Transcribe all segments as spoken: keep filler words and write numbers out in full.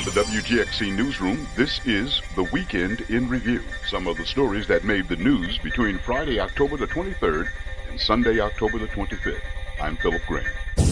From the W G X C Newsroom, this is The Weekend in Review. Some of the stories that made the news between Friday, October the twenty-third and Sunday, October the twenty-fifth. I'm Philip Green.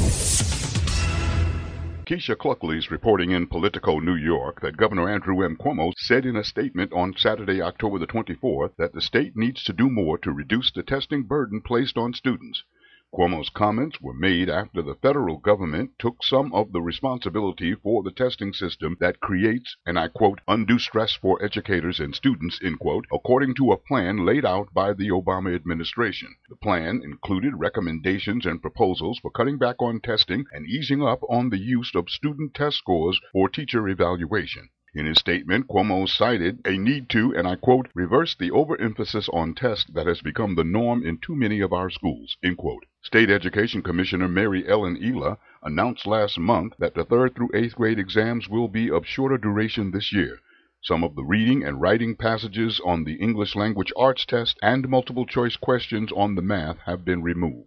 Keisha Cluckley is reporting in Politico, New York, that Governor Andrew M. Cuomo said in a statement on Saturday, October the twenty-fourth, that the state needs to do more to reduce the testing burden placed on students. Cuomo's comments were made after the federal government took some of the responsibility for the testing system that creates, and I quote, undue stress for educators and students, end quote, according to a plan laid out by the Obama administration. The plan included recommendations and proposals for cutting back on testing and easing up on the use of student test scores for teacher evaluation. In his statement, Cuomo cited a need to, and I quote, reverse the overemphasis on tests that has become the norm in too many of our schools, end quote. State Education Commissioner Mary Ellen Eala announced last month that the third through eighth grade exams will be of shorter duration this year. Some of the reading and writing passages on the English language arts test and multiple choice questions on the math have been removed.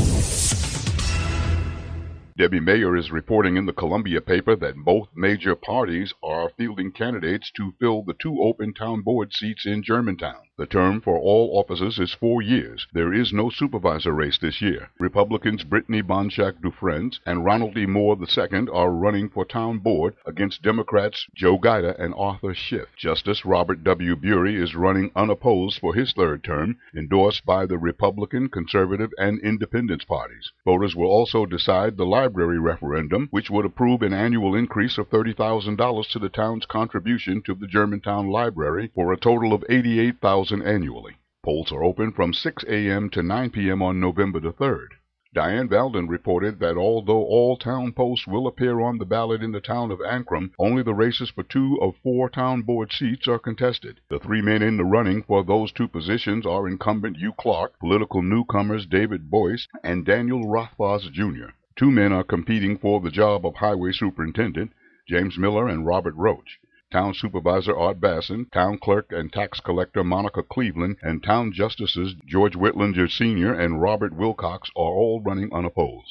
Debbie Mayer is reporting in the Columbia paper that both major parties are fielding candidates to fill the two open town board seats in Germantown. The term for all offices is four years. There is no supervisor race this year. Republicans Brittany Bonshak Dufresne and Ronald E. Moore the Second are running for town board against Democrats Joe Guida and Arthur Schiff. Justice Robert W. Bury is running unopposed for his third term, endorsed by the Republican, Conservative, and Independence parties. Voters will also decide the library referendum, which would approve an annual increase of thirty thousand dollars to the town's contribution to the Germantown Library for a total of eighty-eight thousand dollars annually. Polls are open from six a.m. to nine p.m. on November the third. Diane Valden reported that although all town posts will appear on the ballot in the town of Ancram, only the races for two of four town board seats are contested. The three men in the running for those two positions are incumbent Hugh Clark, political newcomers David Boyce, and Daniel Rothfuss Junior Two men are competing for the job of highway superintendent, James Miller and Robert Roach. Town Supervisor Art Basson, Town Clerk and Tax Collector Monica Cleveland, and Town Justices George Whitlinger Senior and Robert Wilcox are all running unopposed.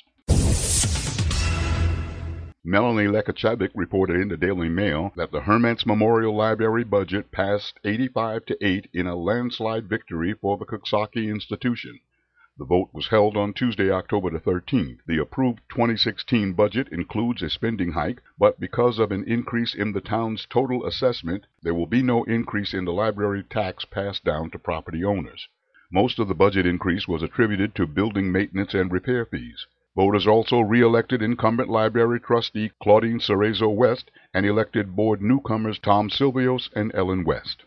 Melanie Lekachabik reported in the Daily Mail that the Hermance Memorial Library budget passed eighty-five to eight in a landslide victory for the Coxsackie Institution. The vote was held on Tuesday, October the thirteenth. The approved twenty sixteen budget includes a spending hike, but because of an increase in the town's total assessment, there will be no increase in the library tax passed down to property owners. Most of the budget increase was attributed to building maintenance and repair fees. Voters also re-elected incumbent library trustee Claudine Cerezo West and elected board newcomers Tom Silvios and Ellen West.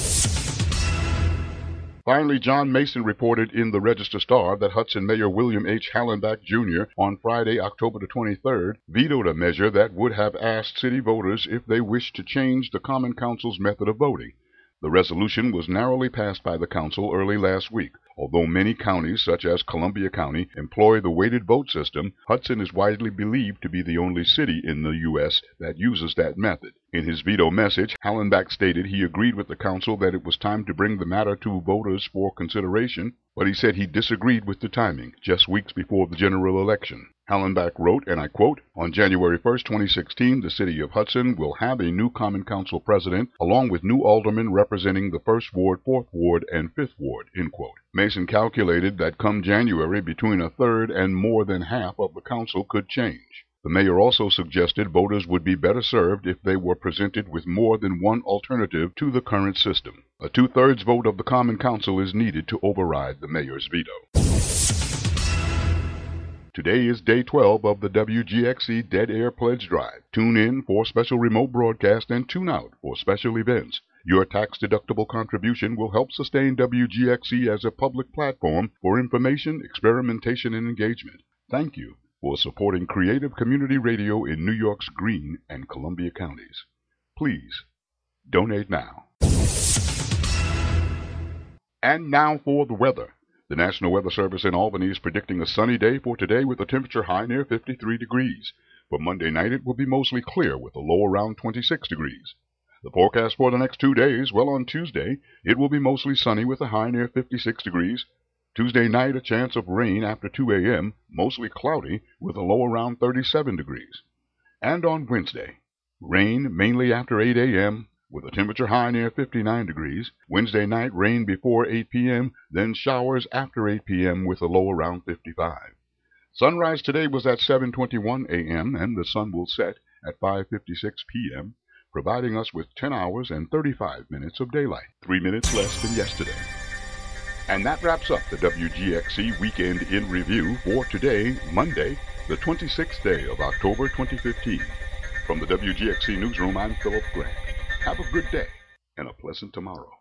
Finally, John Mason reported in the Register-Star that Hudson Mayor William H. Hallenbach, Junior on Friday, October the twenty-third, vetoed a measure that would have asked city voters if they wished to change the Common Council's method of voting. The resolution was narrowly passed by the council early last week. Although many counties, such as Columbia County, employ the weighted vote system, Hudson is widely believed to be the only city in the U S that uses that method. In his veto message, Hallenbach stated he agreed with the council that it was time to bring the matter to voters for consideration, but he said he disagreed with the timing, just weeks before the general election. Hallenbach wrote, and I quote, on January first, twenty sixteen, the city of Hudson will have a new Common Council president, along with new aldermen representing the first Ward, fourth Ward, and fifth Ward, end quote. Mason calculated that come January, between a third and more than half of the council could change. The mayor also suggested voters would be better served if they were presented with more than one alternative to the current system. A two-thirds vote of the Common Council is needed to override the mayor's veto. Today is day twelve of the W G X C Dead Air Pledge Drive. Tune in for special remote broadcast and tune out for special events. Your tax-deductible contribution will help sustain W G X C as a public platform for information, experimentation, and engagement. Thank you for supporting creative community radio in New York's Greene and Columbia counties. Please donate now. And now for the weather. The National Weather Service in Albany is predicting a sunny day for today with a temperature high near fifty-three degrees. For Monday night, it will be mostly clear with a low around twenty-six degrees. The forecast for the next two days, well, on Tuesday, it will be mostly sunny with a high near fifty-six degrees. Tuesday night, a chance of rain after two a.m., mostly cloudy with a low around thirty-seven degrees. And on Wednesday, Rain mainly after eight a m, with a temperature high near fifty-nine degrees. Wednesday night, rain before eight p m, then showers after eight p m with a low around fifty-five. Sunrise today was at seven twenty-one a m, and the sun will set at five fifty-six p m, providing us with ten hours and thirty-five minutes of daylight, three minutes less than yesterday. And that wraps up the W G X C Weekend in Review for today, Monday, the twenty-sixth day of October twenty fifteen. From the W G X C Newsroom, I'm Philip Grant. Have a good day and a pleasant tomorrow.